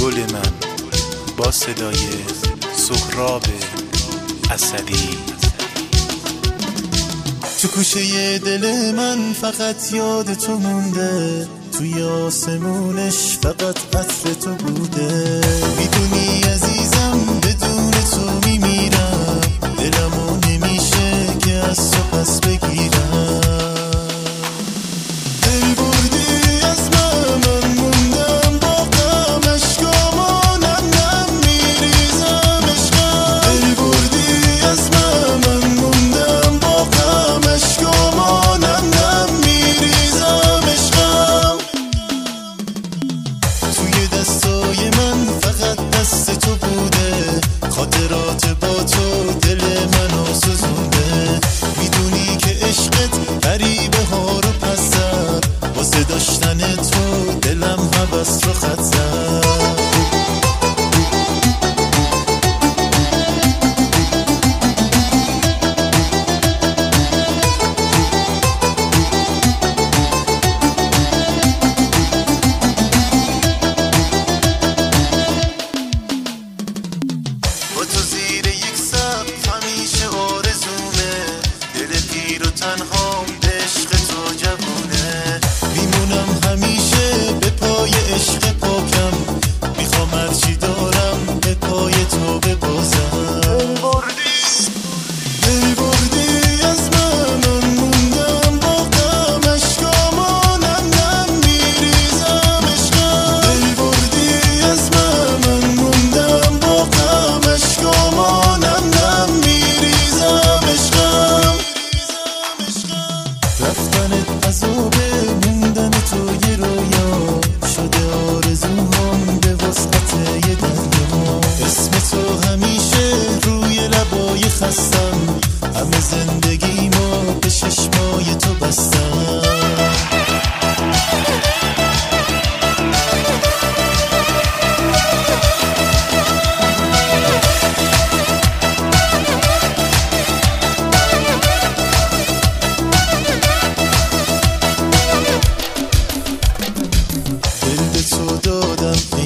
گل من با صدای سهراب اسدی. تو کوچه دل من فقط یاد تو مونده، توی آسمونش فقط عطر تو بوده. میدونی عزیزم بدون تو میمیرم، دلمو نمیشه که از تو پس بگیرم. دل بردی از من موندم با غم، اشکامو نم نم میریزم عشقم. دل بردی از من موندم با غم، اشکامو نم نم میریزم عشقم. توی دستای من فقط دست تو بوده، خاطرات با تو دل منو سوزونده. میدونی که عشقت غریبه ها رو پس زد، واسه داشتن تو دلم هوس رو خط زد. با تو زیر یک سقف همیشه آرزومه، دل پیر و تنهام به عشق تو جوونه. میمونم همیشه به پای عشق پاکم، میخوام هرچی دارم به پای تو ببازم. دل بردی از من موندم با غم، اشکامو نم نم میریزم عشقم. دل بردی از من موندم با غم، اشکامو نم نم میریزم عشقم. رفتنت عذابه، موندن تو یه رویا شده، آرزوهام به وسعت یه دریا. اسم تو همیشه روی لبای خستم، همه زندگیمو به چشمای تو بستم. دل به تو دادم